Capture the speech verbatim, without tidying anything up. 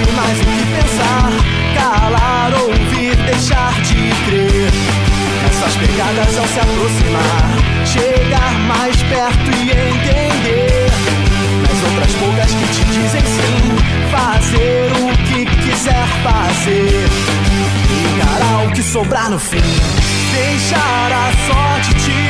sabe mais o que pensar, calar, ouvir, deixar de crer. Essas pegadas ao se aproximar, chegar mais perto e entender. Nas outras poucas que te dizem sim, fazer o que quiser fazer, encarar o que sobrar no fim, deixar a sorte te